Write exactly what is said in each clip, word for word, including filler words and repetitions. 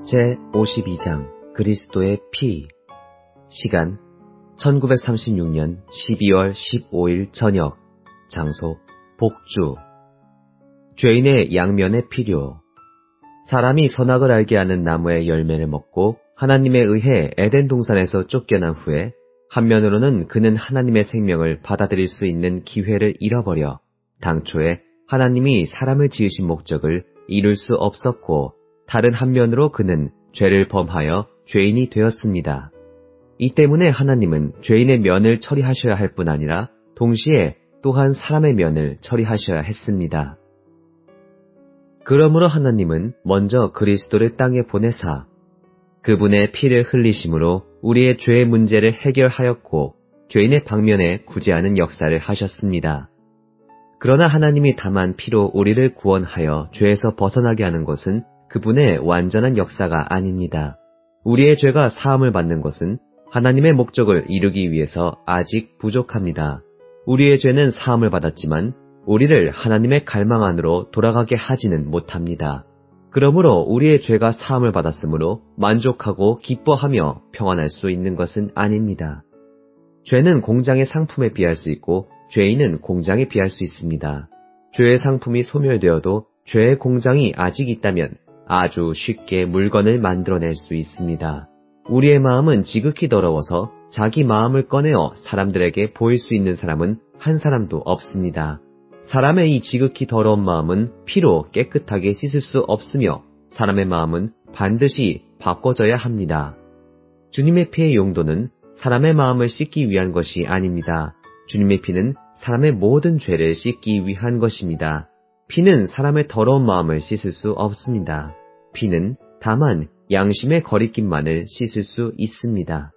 제오십이 장 그리스도의 피. 시간 천구백삼십육 년 십이월 십오일 저녁. 장소 복주. 죄인의 양면의 필요. 사람이 선악을 알게 하는 나무의 열매를 먹고 하나님에 의해 에덴 동산에서 쫓겨난 후에 한면으로는 그는 하나님의 생명을 받아들일 수 있는 기회를 잃어버려 당초에 하나님이 사람을 지으신 목적을 이룰 수 없었고, 다른 한면으로 그는 죄를 범하여 죄인이 되었습니다. 이 때문에 하나님은 죄인의 면을 처리하셔야 할 뿐 아니라 동시에 또한 사람의 면을 처리하셔야 했습니다. 그러므로 하나님은 먼저 그리스도를 땅에 보내사 그분의 피를 흘리심으로 우리의 죄의 문제를 해결하였고 죄인의 방면에 구제하는 역사를 하셨습니다. 그러나 하나님이 다만 피로 우리를 구원하여 죄에서 벗어나게 하는 것은 그분의 완전한 역사가 아닙니다. 우리의 죄가 사함을 받는 것은 하나님의 목적을 이루기 위해서 아직 부족합니다. 우리의 죄는 사함을 받았지만 우리를 하나님의 갈망 안으로 돌아가게 하지는 못합니다. 그러므로 우리의 죄가 사함을 받았으므로 만족하고 기뻐하며 평안할 수 있는 것은 아닙니다. 죄는 공장의 상품에 비할 수 있고 죄인은 공장에 비할 수 있습니다. 죄의 상품이 소멸되어도 죄의 공장이 아직 있다면 아주 쉽게 물건을 만들어낼 수 있습니다. 우리의 마음은 지극히 더러워서 자기 마음을 꺼내어 사람들에게 보일 수 있는 사람은 한 사람도 없습니다. 사람의 이 지극히 더러운 마음은 피로 깨끗하게 씻을 수 없으며 사람의 마음은 반드시 바꿔져야 합니다. 주님의 피의 용도는 사람의 마음을 씻기 위한 것이 아닙니다. 주님의 피는 사람의 모든 죄를 씻기 위한 것입니다. 피는 사람의 더러운 마음을 씻을 수 없습니다. 피는 다만 양심의 거리낌만을 씻을 수 있습니다.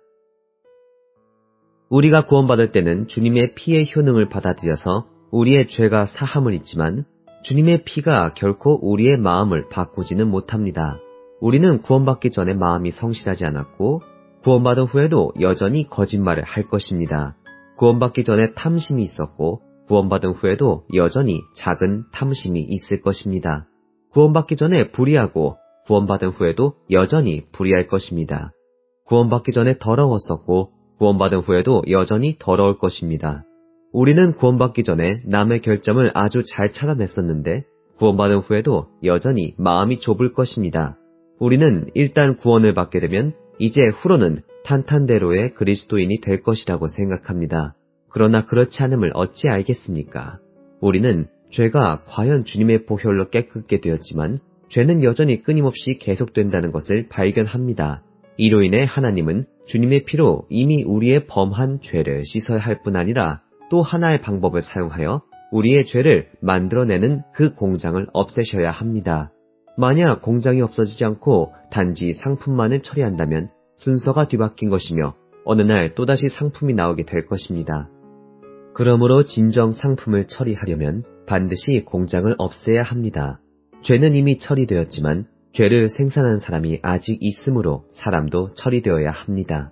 우리가 구원받을 때는 주님의 피의 효능을 받아들여서 우리의 죄가 사함을 잊지만 주님의 피가 결코 우리의 마음을 바꾸지는 못합니다. 우리는 구원받기 전에 마음이 성실하지 않았고 구원받은 후에도 여전히 거짓말을 할 것입니다. 구원받기 전에 탐심이 있었고 구원받은 후에도 여전히 작은 탐심이 있을 것입니다. 구원받기 전에 불의하고 구원받은 후에도 여전히 불의할 것입니다. 구원받기 전에 더러웠었고 구원받은 후에도 여전히 더러울 것입니다. 우리는 구원받기 전에 남의 결점을 아주 잘 찾아냈었는데 구원받은 후에도 여전히 마음이 좁을 것입니다. 우리는 일단 구원을 받게 되면 이제 후로는 탄탄대로의 그리스도인이 될 것이라고 생각합니다. 그러나 그렇지 않음을 어찌 알겠습니까? 우리는 죄가 과연 주님의 보혈로 깨끗게 되었지만 죄는 여전히 끊임없이 계속된다는 것을 발견합니다. 이로 인해 하나님은 주님의 피로 이미 우리의 범한 죄를 씻어야 할 뿐 아니라 또 하나의 방법을 사용하여 우리의 죄를 만들어내는 그 공장을 없애셔야 합니다. 만약 공장이 없어지지 않고 단지 상품만을 처리한다면 순서가 뒤바뀐 것이며 어느 날 또다시 상품이 나오게 될 것입니다. 그러므로 진정 상품을 처리하려면 반드시 공장을 없애야 합니다. 죄는 이미 처리되었지만 죄를 생산한 사람이 아직 있으므로 사람도 처리되어야 합니다.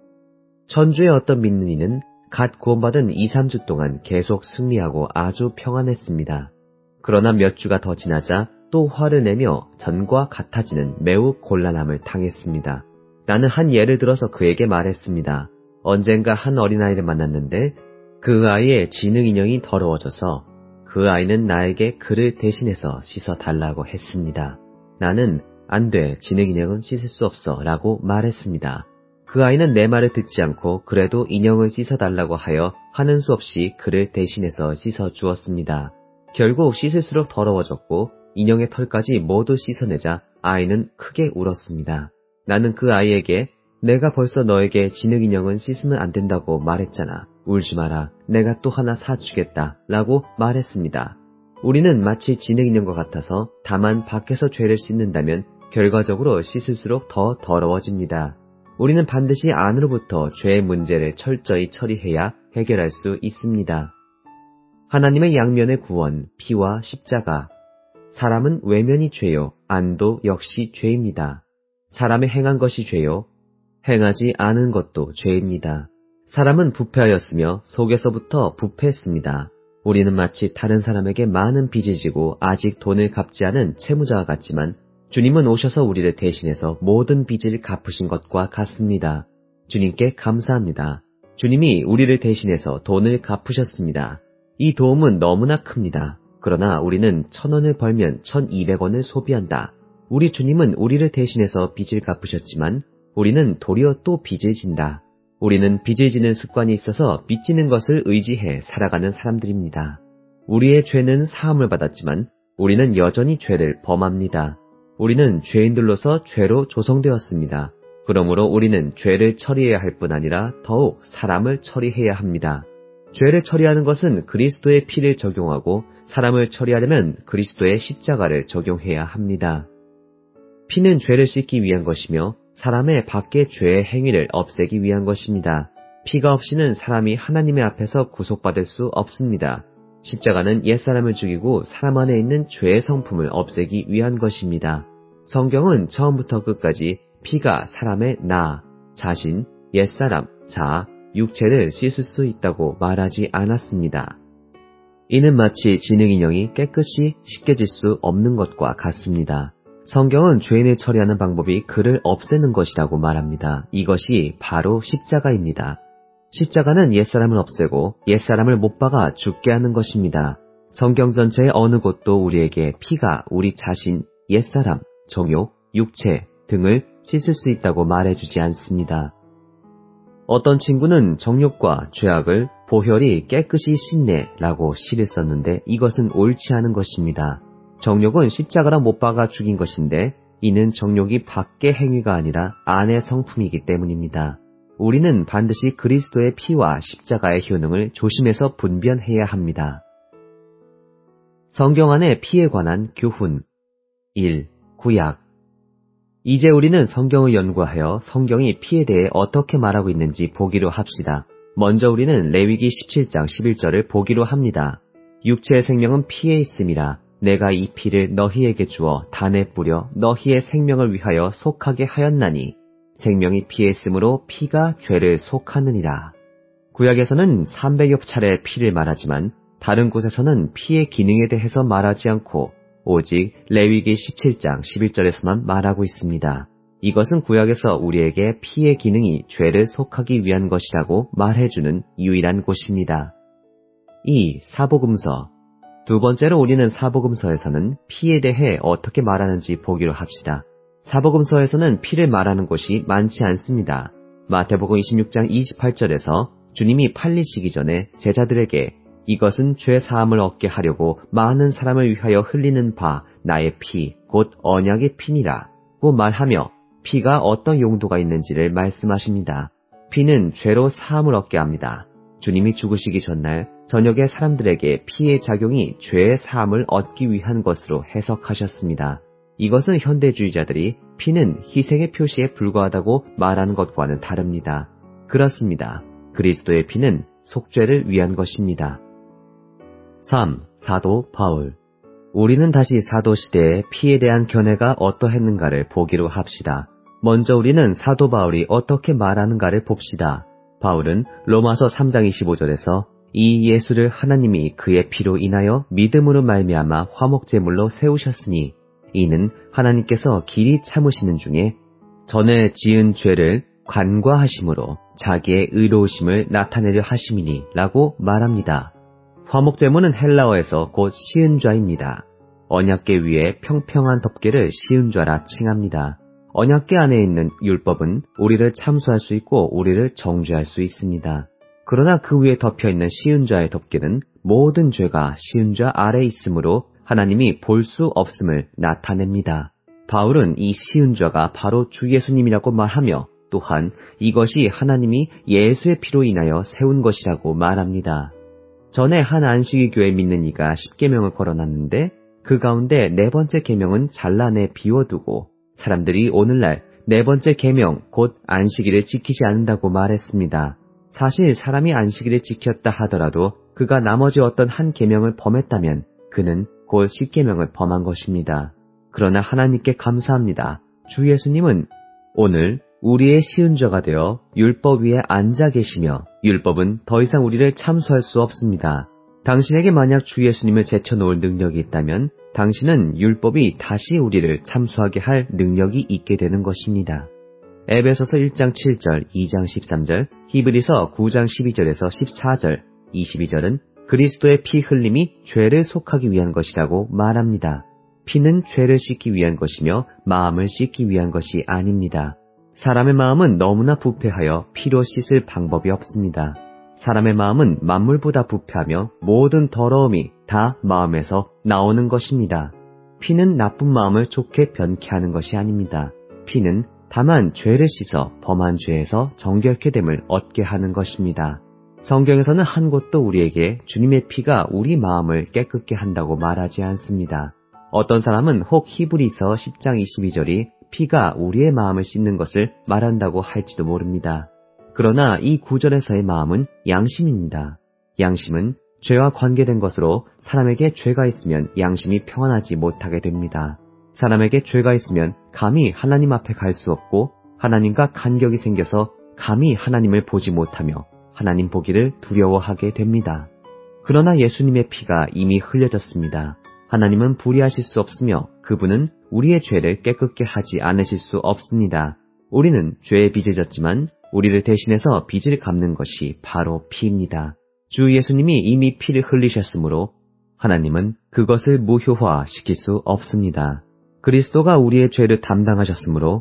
천주의 어떤 믿는 이는 갓 구원받은 이, 삼 주 동안 계속 승리하고 아주 평안했습니다. 그러나 몇 주가 더 지나자 또 화를 내며 전과 같아지는 매우 곤란함을 당했습니다. 나는 한 예를 들어서 그에게 말했습니다. 언젠가 한 어린아이를 만났는데 그 아이의 지능인형이 더러워져서 그 아이는 나에게 그를 대신해서 씻어달라고 했습니다. 나는 안 돼, 지능인형은 씻을 수 없어 라고 말했습니다. 그 아이는 내 말을 듣지 않고 그래도 인형을 씻어달라고 하여 하는 수 없이 그를 대신해서 씻어주었습니다. 결국 씻을수록 더러워졌고 인형의 털까지 모두 씻어내자 아이는 크게 울었습니다. 나는 그 아이에게 내가 벌써 너에게 지능인형은 씻으면 안 된다고 말했잖아. 울지 마라. 내가 또 하나 사주겠다 라고 말했습니다. 우리는 마치 지능인형과 같아서 다만 밖에서 죄를 씻는다면 결과적으로 씻을수록 더 더러워집니다. 우리는 반드시 안으로부터 죄의 문제를 철저히 처리해야 해결할 수 있습니다. 하나님의 양면의 구원, 피와 십자가. 사람은 외면이 죄요, 안도 역시 죄입니다. 사람의 행한 것이 죄요, 행하지 않은 것도 죄입니다. 사람은 부패하였으며 속에서부터 부패했습니다. 우리는 마치 다른 사람에게 많은 빚을 지고 아직 돈을 갚지 않은 채무자와 같지만 주님은 오셔서 우리를 대신해서 모든 빚을 갚으신 것과 같습니다. 주님께 감사합니다. 주님이 우리를 대신해서 돈을 갚으셨습니다. 이 도움은 너무나 큽니다. 그러나 우리는 천 원을 벌면 천이백 원을 소비한다. 우리 주님은 우리를 대신해서 빚을 갚으셨지만 우리는 도리어 또 빚을 진다. 우리는 빚을 지는 습관이 있어서 빚 지는 것을 의지해 살아가는 사람들입니다. 우리의 죄는 사함을 받았지만 우리는 여전히 죄를 범합니다. 우리는 죄인들로서 죄로 조성되었습니다. 그러므로 우리는 죄를 처리해야 할 뿐 아니라 더욱 사람을 처리해야 합니다. 죄를 처리하는 것은 그리스도의 피를 적용하고 사람을 처리하려면 그리스도의 십자가를 적용해야 합니다. 피는 죄를 씻기 위한 것이며 사람의 밖의 죄의 행위를 없애기 위한 것입니다. 피가 없이는 사람이 하나님의 앞에서 구속받을 수 없습니다. 십자가는 옛사람을 죽이고 사람 안에 있는 죄의 성품을 없애기 위한 것입니다. 성경은 처음부터 끝까지 피가 사람의 나, 자신, 옛사람, 자, 육체를 씻을 수 있다고 말하지 않았습니다. 이는 마치 지능인형이 깨끗이 씻겨질 수 없는 것과 같습니다. 성경은 죄인을 처리하는 방법이 그를 없애는 것이라고 말합니다. 이것이 바로 십자가입니다. 십자가는 옛사람을 없애고 옛사람을 못 박아 죽게 하는 것입니다. 성경 전체의 어느 곳도 우리에게 피가 우리 자신, 옛사람, 정욕, 육체 등을 씻을 수 있다고 말해주지 않습니다. 어떤 친구는 정욕과 죄악을 보혈이 깨끗이 씻네 라고 시를 썼는데 이것은 옳지 않은 것입니다. 정욕은 십자가로 못 박아 죽인 것인데 이는 정욕이 밖의 행위가 아니라 안의 성품이기 때문입니다. 우리는 반드시 그리스도의 피와 십자가의 효능을 조심해서 분별해야 합니다. 성경 안의 피에 관한 교훈 일. 구약 이제 우리는 성경을 연구하여 성경이 피에 대해 어떻게 말하고 있는지 보기로 합시다. 먼저 우리는 레위기 십칠 장 십일 절을 보기로 합니다. 육체의 생명은 피에 있음이라 내가 이 피를 너희에게 주어 단에 뿌려 너희의 생명을 위하여 속하게 하였나니 생명이 피에 있으므로 피가 죄를 속하느니라. 구약에서는 삼백여 차례 피를 말하지만 다른 곳에서는 피의 기능에 대해서 말하지 않고 오직 레위기 십칠 장 십일 절에서만 말하고 있습니다. 이것은 구약에서 우리에게 피의 기능이 죄를 속하기 위한 것이라고 말해주는 유일한 곳입니다. 이. 사복음서 두 번째로 우리는 사복음서에서는 피에 대해 어떻게 말하는지 보기로 합시다. 사복음서에서는 피를 말하는 곳이 많지 않습니다. 마태복음 이십육 장 이십팔 절에서 주님이 팔리시기 전에 제자들에게 이것은 죄 사함을 얻게 하려고 많은 사람을 위하여 흘리는 바 나의 피, 곧 언약의 피니라고 말하며 피가 어떤 용도가 있는지를 말씀하십니다. 피는 죄로 사함을 얻게 합니다. 주님이 죽으시기 전날 저녁에 사람들에게 피의 작용이 죄의 사함을 얻기 위한 것으로 해석하셨습니다. 이것은 현대주의자들이 피는 희생의 표시에 불과하다고 말하는 것과는 다릅니다. 그렇습니다. 그리스도의 피는 속죄를 위한 것입니다. 삼. 사도 바울 우리는 다시 사도시대의 피에 대한 견해가 어떠했는가를 보기로 합시다. 먼저 우리는 사도 바울이 어떻게 말하는가를 봅시다. 바울은 로마서 삼 장 이십오 절에서 이 예수를 하나님이 그의 피로 인하여 믿음으로 말미암아 화목제물로 세우셨으니 이는 하나님께서 길이 참으시는 중에 전에 지은 죄를 간과하심으로 자기의 의로우심을 나타내려 하심이니 라고 말합니다. 화목제물은 헬라어에서 곧 시은좌입니다. 언약궤 위에 평평한 덮개를 시은좌라 칭합니다. 언약궤 안에 있는 율법은 우리를 참수할 수 있고 우리를 정죄할 수 있습니다. 그러나 그 위에 덮여있는 시은좌의 덮개는 모든 죄가 시은좌 아래에 있으므로 하나님이 볼 수 없음을 나타냅니다. 바울은 이 시은좌가 바로 주 예수님이라고 말하며 또한 이것이 하나님이 예수의 피로 인하여 세운 것이라고 말합니다. 전에 한 안식일 교회 믿는 이가 십계명을 걸어놨는데 그 가운데 네 번째 계명은 잘라내 비워두고 사람들이 오늘날 네 번째 계명 곧 안식일을 지키지 않는다고 말했습니다. 사실 사람이 안식일을 지켰다 하더라도 그가 나머지 어떤 한 계명을 범했다면 그는 곧 십계명을 범한 것입니다. 그러나 하나님께 감사합니다. 주 예수님은 오늘 우리의 시은좌가 되어 율법 위에 앉아 계시며 율법은 더 이상 우리를 참수할 수 없습니다. 당신에게 만약 주 예수님을 제쳐놓을 능력이 있다면 당신은 율법이 다시 우리를 참소하게 할 능력이 있게 되는 것입니다. 에베소서 일 장 칠 절, 이 장 십삼 절, 히브리서 구 장 십이 절에서 십사 절, 이십이 절은 그리스도의 피 흘림이 죄를 속하기 위한 것이라고 말합니다. 피는 죄를 씻기 위한 것이며 마음을 씻기 위한 것이 아닙니다. 사람의 마음은 너무나 부패하여 피로 씻을 방법이 없습니다. 사람의 마음은 만물보다 부패하며 모든 더러움이 다 마음에서 나오는 것입니다. 피는 나쁜 마음을 좋게 변케 하는 것이 아닙니다. 피는 다만 죄를 씻어 범한 죄에서 정결케 됨을 얻게 하는 것입니다. 성경에서는 한 곳도 우리에게 주님의 피가 우리 마음을 깨끗게 한다고 말하지 않습니다. 어떤 사람은 혹 히브리서 십 장 이십이 절이 피가 우리의 마음을 씻는 것을 말한다고 할지도 모릅니다. 그러나 이 구절에서의 마음은 양심입니다. 양심은 죄와 관계된 것으로 사람에게 죄가 있으면 양심이 평안하지 못하게 됩니다. 사람에게 죄가 있으면 감히 하나님 앞에 갈 수 없고 하나님과 간격이 생겨서 감히 하나님을 보지 못하며 하나님 보기를 두려워하게 됩니다. 그러나 예수님의 피가 이미 흘려졌습니다. 하나님은 불의하실 수 없으며 그분은 우리의 죄를 깨끗게 하지 않으실 수 없습니다. 우리는 죄에 빚을 졌지만 우리를 대신해서 빚을 갚는 것이 바로 피입니다. 주 예수님이 이미 피를 흘리셨으므로 하나님은 그것을 무효화시킬 수 없습니다. 그리스도가 우리의 죄를 담당하셨으므로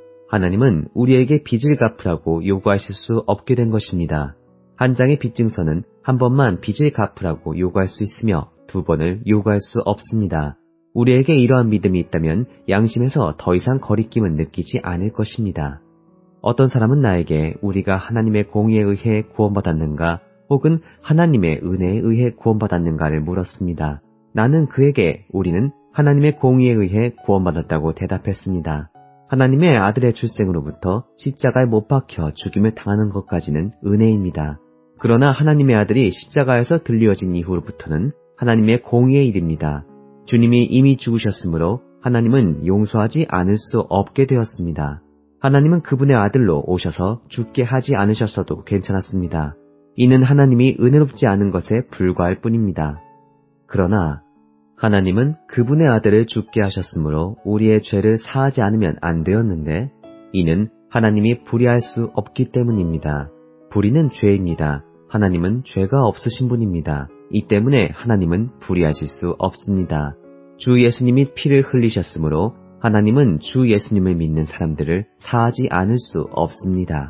하나님은 우리에게 빚을 갚으라고 요구하실 수 없게 된 것입니다. 한 장의 빚증서는 한 번만 빚을 갚으라고 요구할 수 있으며 두 번을 요구할 수 없습니다. 우리에게 이러한 믿음이 있다면 양심에서 더 이상 거리낌은 느끼지 않을 것입니다. 어떤 사람은 나에게 우리가 하나님의 공의에 의해 구원받았는가 혹은 하나님의 은혜에 의해 구원받았는가를 물었습니다. 나는 그에게 우리는 하나님의 공의에 의해 구원받았다고 대답했습니다. 하나님의 아들의 출생으로부터 십자가에 못 박혀 죽임을 당하는 것까지는 은혜입니다. 그러나 하나님의 아들이 십자가에서 들려진 이후로부터는 하나님의 공의의 일입니다. 주님이 이미 죽으셨으므로 하나님은 용서하지 않을 수 없게 되었습니다. 하나님은 그분의 아들로 오셔서 죽게 하지 않으셨어도 괜찮았습니다. 이는 하나님이 은혜롭지 않은 것에 불과할 뿐입니다. 그러나 하나님은 그분의 아들을 죽게 하셨으므로 우리의 죄를 사하지 않으면 안 되었는데 이는 하나님이 불의할 수 없기 때문입니다. 불의는 죄입니다. 하나님은 죄가 없으신 분입니다. 이 때문에 하나님은 불의하실 수 없습니다. 주 예수님이 피를 흘리셨으므로 하나님은 주 예수님을 믿는 사람들을 사하지 않을 수 없습니다.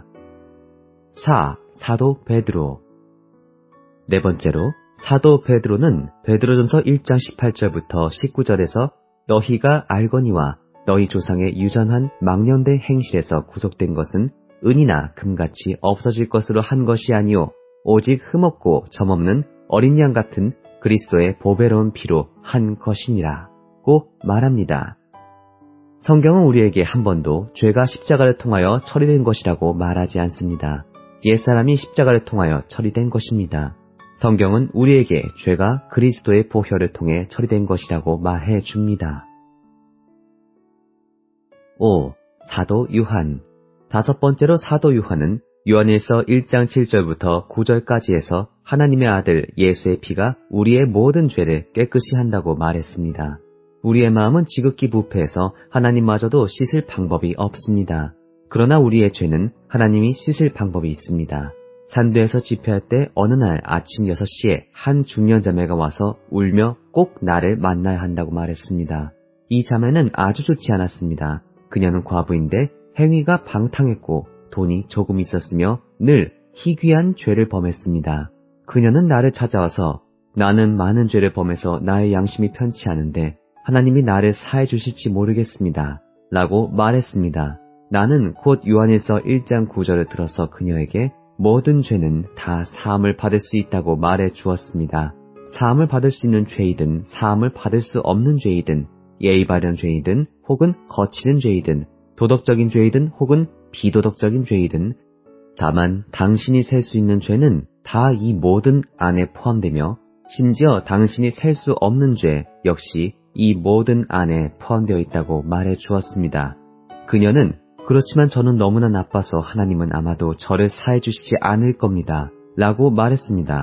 사. 사도 베드로. 네 번째로 사도 베드로는 베드로전서 일 장 십팔 절부터 십구 절에서 너희가 알거니와 너희 조상의 유전한 망령된 행실에서 구속된 것은 은이나 금같이 없어질 것으로 한 것이 아니요 오직 흠없고 점없는 어린 양 같은 그리스도의 보배로운 피로 한 것이니라고 말합니다. 성경은 우리에게 한 번도 죄가 십자가를 통하여 처리된 것이라고 말하지 않습니다. 옛사람이 십자가를 통하여 처리된 것입니다. 성경은 우리에게 죄가 그리스도의 보혈을 통해 처리된 것이라고 말해 줍니다. 오. 사도 요한. 다섯 번째로 사도 요한은 요한일서 일 장 칠 절부터 구 절까지 해서 하나님의 아들 예수의 피가 우리의 모든 죄를 깨끗이 한다고 말했습니다. 우리의 마음은 지극히 부패해서 하나님마저도 씻을 방법이 없습니다. 그러나 우리의 죄는 하나님이 씻을 방법이 있습니다. 산도에서 집회할 때 어느 날 아침 여섯 시에 한 중년 자매가 와서 울며 꼭 나를 만나야 한다고 말했습니다. 이 자매는 아주 좋지 않았습니다. 그녀는 과부인데 행위가 방탕했고 돈이 조금 있었으며 늘 희귀한 죄를 범했습니다. 그녀는 나를 찾아와서 나는 많은 죄를 범해서 나의 양심이 편치 않은데 하나님이 나를 사해 주실지 모르겠습니다. 라고 말했습니다. 나는 곧 요한일서 일 장 구 절을 들어서 그녀에게 모든 죄는 다 사함을 받을 수 있다고 말해 주었습니다. 사함을 받을 수 있는 죄이든 사함을 받을 수 없는 죄이든 예의 바른 죄이든 혹은 거치는 죄이든 도덕적인 죄이든 혹은 비도덕적인 죄이든 다만 당신이 셀 수 있는 죄는 다 이 모든 안에 포함되며 심지어 당신이 셀 수 없는 죄 역시 이 모든 안에 포함되어 있다고 말해 주었습니다. 그녀는 그렇지만 저는 너무나 나빠서 하나님은 아마도 저를 사해 주시지 않을 겁니다. 라고 말했습니다.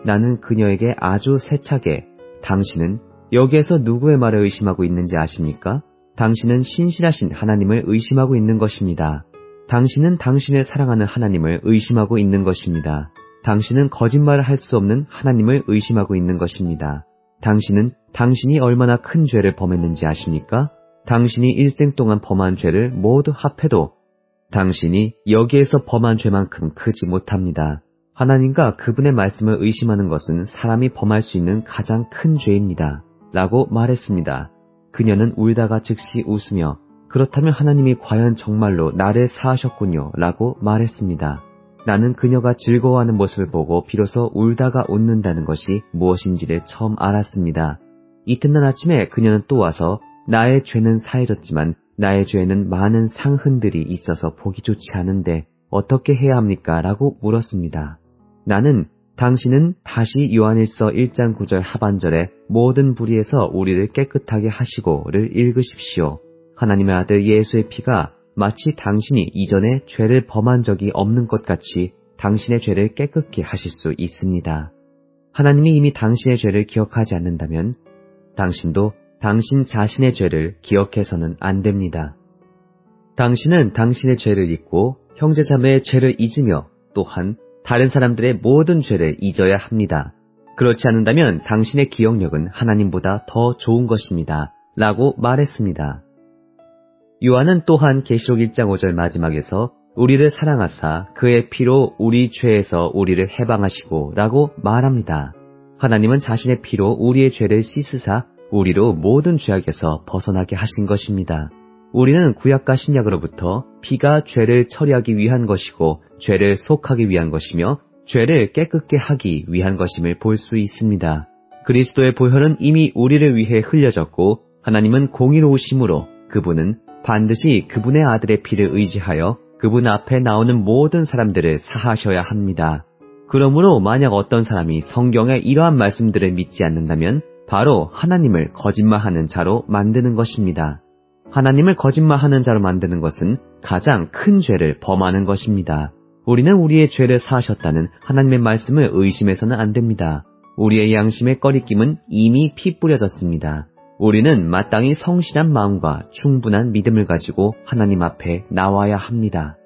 나는 그녀에게 아주 세차게 당신은 여기에서 누구의 말을 의심하고 있는지 아십니까? 당신은 신실하신 하나님을 의심하고 있는 것입니다. 당신은 당신을 사랑하는 하나님을 의심하고 있는 것입니다. 당신은 거짓말을 할 수 없는 하나님을 의심하고 있는 것입니다. 당신은 당신이 얼마나 큰 죄를 범했는지 아십니까? 당신이 일생 동안 범한 죄를 모두 합해도 당신이 여기에서 범한 죄만큼 크지 못합니다. 하나님과 그분의 말씀을 의심하는 것은 사람이 범할 수 있는 가장 큰 죄입니다. 라고 말했습니다. 그녀는 울다가 즉시 웃으며 그렇다면 하나님이 과연 정말로 나를 사하셨군요 라고 말했습니다. 나는 그녀가 즐거워하는 모습을 보고 비로소 울다가 웃는다는 것이 무엇인지를 처음 알았습니다. 이튿날 아침에 그녀는 또 와서 나의 죄는 사해졌지만 나의 죄에는 많은 상흔들이 있어서 보기 좋지 않은데 어떻게 해야 합니까? 라고 물었습니다. 나는 당신은 다시 요한일서 일 장 구 절 하반절에 모든 불의에서 우리를 깨끗하게 하시고를 읽으십시오. 하나님의 아들 예수의 피가 마치 당신이 이전에 죄를 범한 적이 없는 것 같이 당신의 죄를 깨끗게 하실 수 있습니다. 하나님이 이미 당신의 죄를 기억하지 않는다면 당신도 당신 자신의 죄를 기억해서는 안 됩니다. 당신은 당신의 죄를 잊고 형제자매의 죄를 잊으며 또한 다른 사람들의 모든 죄를 잊어야 합니다. 그렇지 않는다면 당신의 기억력은 하나님보다 더 좋은 것입니다. 라고 말했습니다. 요한은 또한 계시록 일 장 오 절 마지막에서 우리를 사랑하사 그의 피로 우리 죄에서 우리를 해방하시고 라고 말합니다. 하나님은 자신의 피로 우리의 죄를 씻으사 우리로 모든 죄악에서 벗어나게 하신 것입니다. 우리는 구약과 신약으로부터 피가 죄를 처리하기 위한 것이고 죄를 속하기 위한 것이며 죄를 깨끗게 하기 위한 것임을 볼 수 있습니다. 그리스도의 보혈은 이미 우리를 위해 흘려졌고 하나님은 공의로우심으로 그분은 반드시 그분의 아들의 피를 의지하여 그분 앞에 나오는 모든 사람들을 사하셔야 합니다. 그러므로 만약 어떤 사람이 성경의 이러한 말씀들을 믿지 않는다면 바로 하나님을 거짓말하는 자로 만드는 것입니다. 하나님을 거짓말하는 자로 만드는 것은 가장 큰 죄를 범하는 것입니다. 우리는 우리의 죄를 사하셨다는 하나님의 말씀을 의심해서는 안 됩니다. 우리의 양심의 꺼리낌은 이미 피 뿌려졌습니다. 우리는 마땅히 성실한 마음과 충분한 믿음을 가지고 하나님 앞에 나와야 합니다.